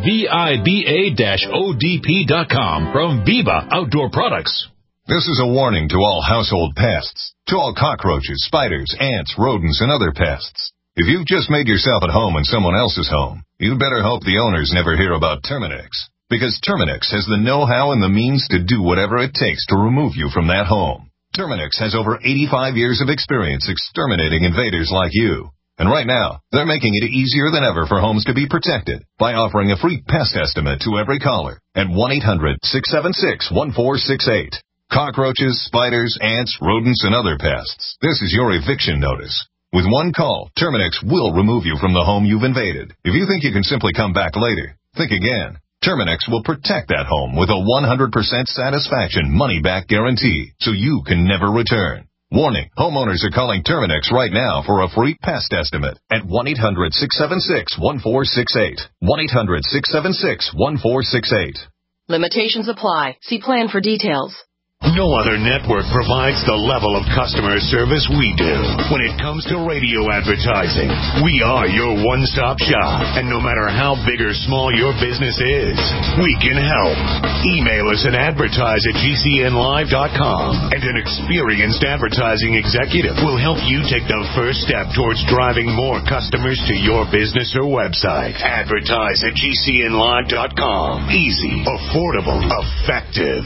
viba dash O D P dot com from Viva Outdoor Products. This is a warning to all household pests, to all cockroaches, spiders, ants, rodents, and other pests. If you've just made yourself at home in someone else's home, you'd better hope the owners never hear about Terminix, because Terminix has the know-how and the means to do whatever it takes to remove you from that home. Terminix has over eighty-five years of experience exterminating invaders like you. And right now, they're making it easier than ever for homes to be protected by offering a free pest estimate to every caller at one eight hundred, six seven six, one four six eight. Cockroaches, spiders, ants, rodents, and other pests. This is your eviction notice. With one call, Terminix will remove you from the home you've invaded. If you think you can simply come back later, think again. Terminix will protect that home with a one hundred percent satisfaction money-back guarantee, so you can never return. Warning, homeowners are calling Terminix right now for a free pest estimate at one eight hundred, six seven six, one four six eight. one eight hundred, six seven six, one four six eight. Limitations apply. See plan for details. No other network provides the level of customer service we do. When it comes to radio advertising, we are your one-stop shop. And no matter how big or small your business is, we can help. Email us and advertise at G C N live dot com. And an experienced advertising executive will help you take the first step towards driving more customers to your business or website. Advertise at G C N live dot com. Easy, affordable, effective.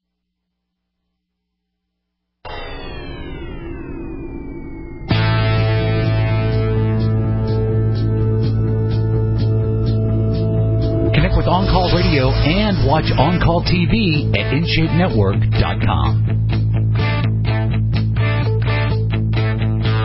Connect with On Call Radio and watch On Call T V at in shape network dot com.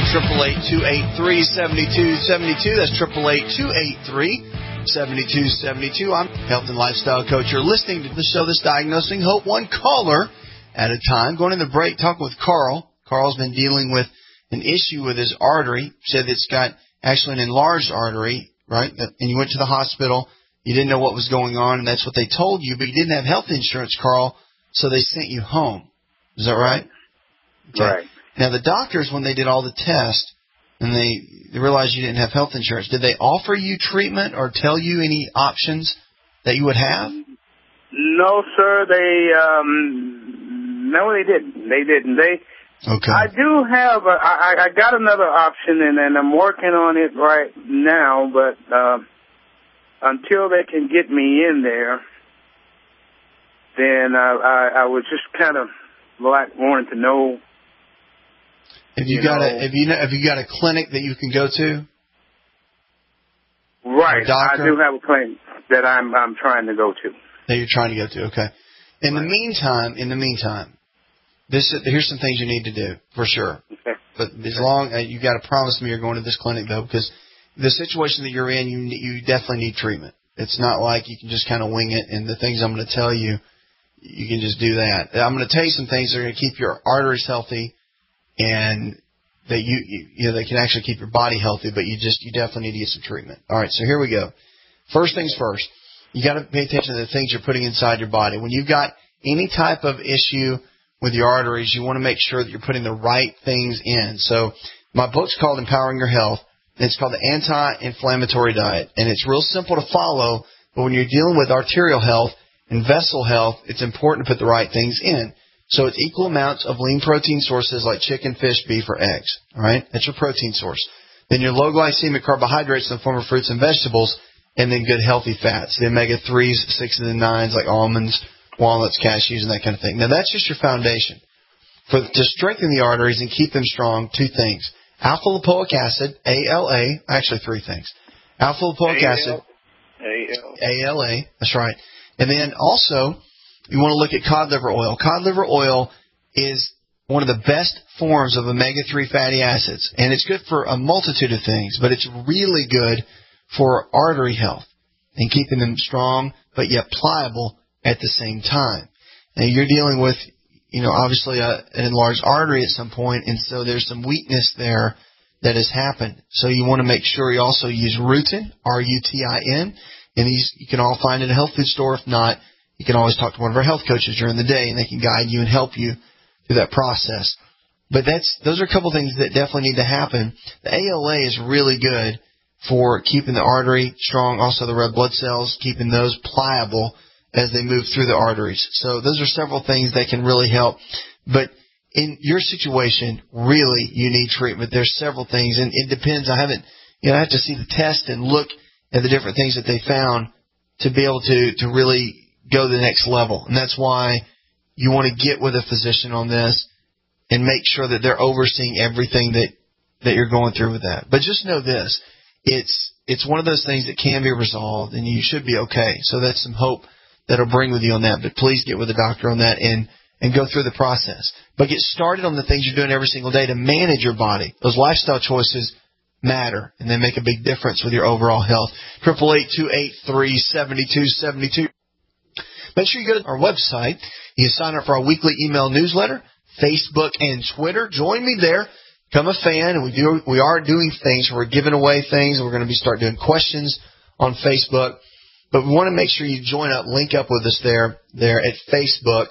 triple eight, two eight three, seven two seven two. That's triple eight, two eight three, seven two seven two. I'm health and lifestyle coach. You're listening to the show that's diagnosing hope, one caller at a time. Going in the break, talking with Carl. Carl's been dealing with an issue with his artery. Said it's got actually an enlarged artery, right? And you went to the hospital. You didn't know what was going on, and that's what they told you, but you didn't have health insurance, Carl, so they sent you home. Is that right? Okay. Right. Now, the doctors, when they did all the tests and they, they realized you didn't have health insurance, did they offer you treatment or tell you any options that you would have? No, sir. They um, no, they didn't. They didn't. They. Okay. I do have. A, I, I got another option, and, and I'm working on it right now. But uh, until they can get me in there, then I, I, I was just kind of like wanting to know. Have you, you got know, a have you have you got a clinic that you can go to? Right, I do have a clinic that I'm I'm trying to go to. That you're trying to go to, okay. In right. the meantime, in the meantime, this here's some things you need to do for sure. Okay. But as long as you got to promise me you're going to this clinic though, because the situation that you're in, you you definitely need treatment. It's not like you can just kind of wing it. And the things I'm going to tell you, you can just do that. I'm going to tell you some things that are going to keep your arteries healthy. And that you, you, you know, they can actually keep your body healthy, but you just, you definitely need to get some treatment. All right, so here we go. First things first, you got to pay attention to the things you're putting inside your body. When you've got any type of issue with your arteries, you want to make sure that you're putting the right things in. So my book's called Empowering Your Health, and it's called the Anti-Inflammatory Diet, and it's real simple to follow, but when you're dealing with arterial health and vessel health, it's important to put the right things in. So it's equal amounts of lean protein sources like chicken, fish, beef, or eggs. All right? That's your protein source. Then your low glycemic carbohydrates in the form of fruits and vegetables, and then good healthy fats, the omega threes, sixes, and nines like almonds, walnuts, cashews, and that kind of thing. Now, that's just your foundation. For To strengthen the arteries and keep them strong, two things. Alpha-lipoic acid, A L A, actually three things. Alpha-lipoic acid, A L A, that's right. And then also, you want to look at cod liver oil. Cod liver oil is one of the best forms of omega three fatty acids, and it's good for a multitude of things, but it's really good for artery health and keeping them strong but yet pliable at the same time. Now, you're dealing with, you know, obviously a, an enlarged artery at some point, and so there's some weakness there that has happened. So you want to make sure you also use rutin, R U T I N, and these you can all find in a health food store. If not, you can always talk to one of our health coaches during the day, and they can guide you and help you through that process. But that's those are a couple things that definitely need to happen. The A L A is really good for keeping the artery strong, also the red blood cells, keeping those pliable as they move through the arteries. So those are several things that can really help. But in your situation, really, you need treatment. There's several things, and it depends. I haven't, you know, I have to see the test and look at the different things that they found to be able to, to really go to the next level. And that's why you want to get with a physician on this and make sure that they're overseeing everything that, that you're going through with that. But just know this, it's, it's one of those things that can be resolved and you should be okay. So that's some hope that'll bring with you on that. But please get with a doctor on that and, and go through the process. But get started on the things you're doing every single day to manage your body. Those lifestyle choices matter and they make a big difference with your overall health. Triple eight two eight three seven two seven two. Make sure you go to our website. You can sign up for our weekly email newsletter, Facebook and Twitter. Join me there. Become a fan. And we do we are doing things. We're giving away things. We're going to be start doing questions on Facebook. But we want to make sure you join up, link up with us there, there at Facebook.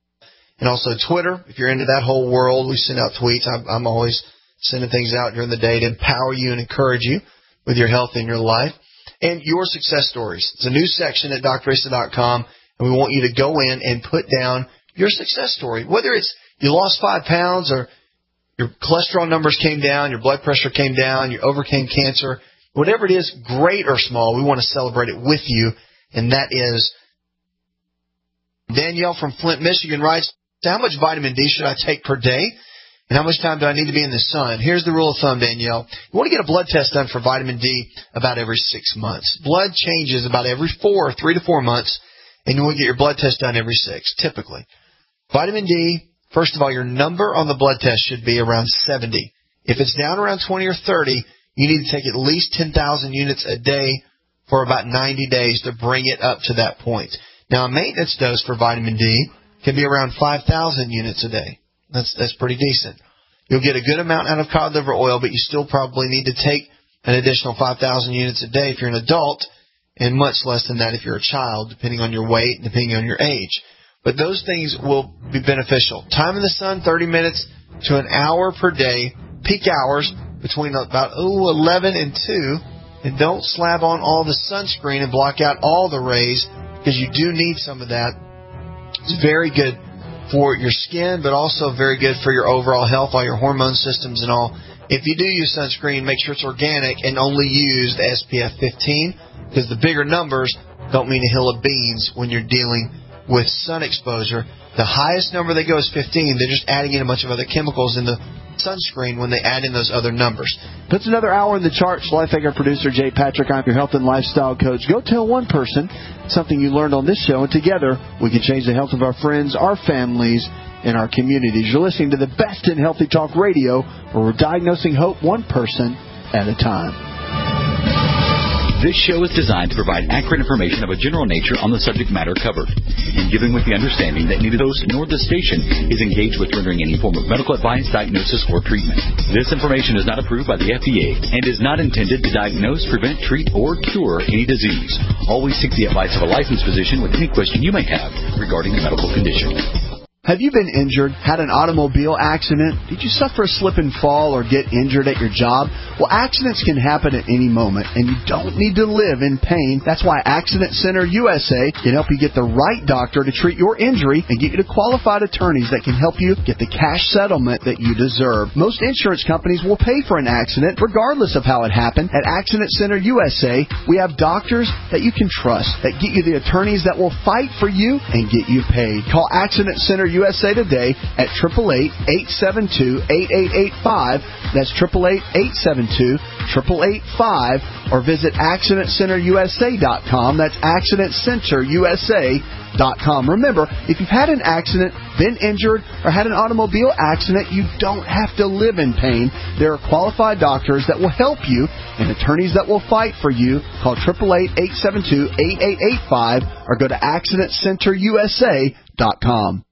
And also Twitter. If you're into that whole world, we send out tweets. I'm, I'm always sending things out during the day to empower you and encourage you with your health and your life. And your success stories. It's a new section at Dr Asa dot com. And we want you to go in and put down your success story. Whether it's you lost five pounds or your cholesterol numbers came down, your blood pressure came down, you overcame cancer, whatever it is, great or small, we want to celebrate it with you. And that is Danielle from Flint, Michigan writes, how much vitamin D should I take per day? And how much time do I need to be in the sun? Here's the rule of thumb, Danielle. You want to get a blood test done for vitamin D about every six months. Blood changes about every four, three to four months. And you want to get your blood test done every six, typically. Vitamin D, first of all, your number on the blood test should be around seventy. If it's down around twenty or thirty, you need to take at least ten thousand units a day for about ninety days to bring it up to that point. Now, a maintenance dose for vitamin D can be around five thousand units a day. That's, that's pretty decent. You'll get a good amount out of cod liver oil, but you still probably need to take an additional five thousand units a day if you're an adult, and much less than that if you're a child, depending on your weight and depending on your age. But those things will be beneficial. Time in the sun, thirty minutes to an hour per day. Peak hours between about ooh, eleven and two. And don't slab on all the sunscreen and block out all the rays, because you do need some of that. It's very good for your skin, but also very good for your overall health, all your hormone systems and all. If you do use sunscreen, make sure it's organic and only use the S P F fifteen, because the bigger numbers don't mean a hill of beans when you're dealing with sun exposure. The highest number they go is fifteen. They're just adding in a bunch of other chemicals in the sunscreen when they add in those other numbers. Puts another hour in the charts. Lifehacker producer Jay Patrick, I'm your health and lifestyle coach. Go tell one person something you learned on this show, and together we can change the health of our friends, our families, and our communities. You're listening to the best in Healthy Talk Radio, where we're diagnosing hope one person at a time. This show is designed to provide accurate information of a general nature on the subject matter covered, and given with the understanding that neither host nor the station is engaged with rendering any form of medical advice, diagnosis, or treatment. This information is not approved by the F D A and is not intended to diagnose, prevent, treat, or cure any disease. Always seek the advice of a licensed physician with any question you may have regarding a medical condition. Have you been injured, had an automobile accident? Did you suffer a slip and fall or get injured at your job? Well, accidents can happen at any moment, and you don't need to live in pain. That's why Accident Center U S A can help you get the right doctor to treat your injury and get you to qualified attorneys that can help you get the cash settlement that you deserve. Most insurance companies will pay for an accident regardless of how it happened. At Accident Center U S A, we have doctors that you can trust, that get you the attorneys that will fight for you and get you paid. Call Accident Center U S A today at eight eight eight, eight seven two, eight eight eight five. That's eight eight eight, eight seven two, eight eight eight five. Or visit accident center U S A dot com. That's accident center U S A dot com. Remember, if you've had an accident, been injured, or had an automobile accident, you don't have to live in pain. There are qualified doctors that will help you and attorneys that will fight for you. Call eight eight eight, eight seven two, eight eight eight five or go to accident center U S A dot com.